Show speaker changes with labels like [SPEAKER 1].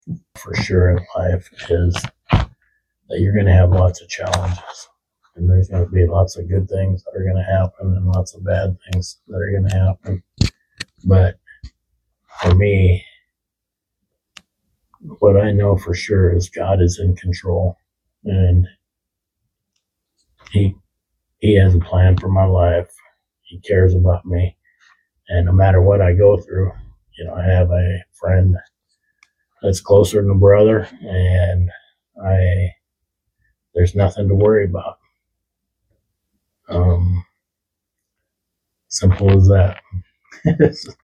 [SPEAKER 1] for sure in life is that you're going to have lots of challenges. And there's going to be lots of good things that are going to happen and lots of bad things that are going to happen. But for me, what I know for sure is God is in control, and he he has a plan for my life. He cares about me, and no matter what I go through, I have a friend that's closer than a brother, and I there's nothing to worry about. Um, Simple as that.